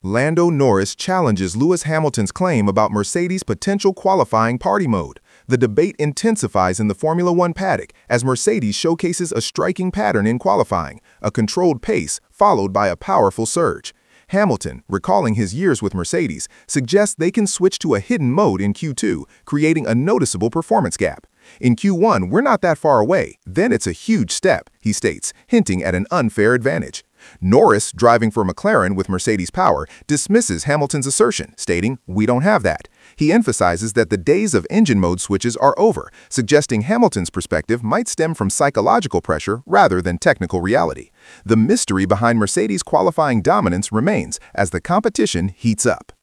Lando Norris challenges Lewis Hamilton's claim about Mercedes' potential qualifying party mode. The debate intensifies in the Formula One paddock as Mercedes showcases a striking pattern in qualifying, a controlled pace followed by a powerful surge. Hamilton, recalling his years with Mercedes, suggests they can switch to a hidden mode in Q2, creating a noticeable performance gap. In Q1, we're not that far away, then it's a huge step, he states, hinting at an unfair advantage. Norris, driving for McLaren with Mercedes power, dismisses Hamilton's assertion, stating, "We don't have that." He emphasizes that the days of engine mode switches are over, suggesting Hamilton's perspective might stem from psychological pressure rather than technical reality. The mystery behind Mercedes' qualifying dominance remains as the competition heats up.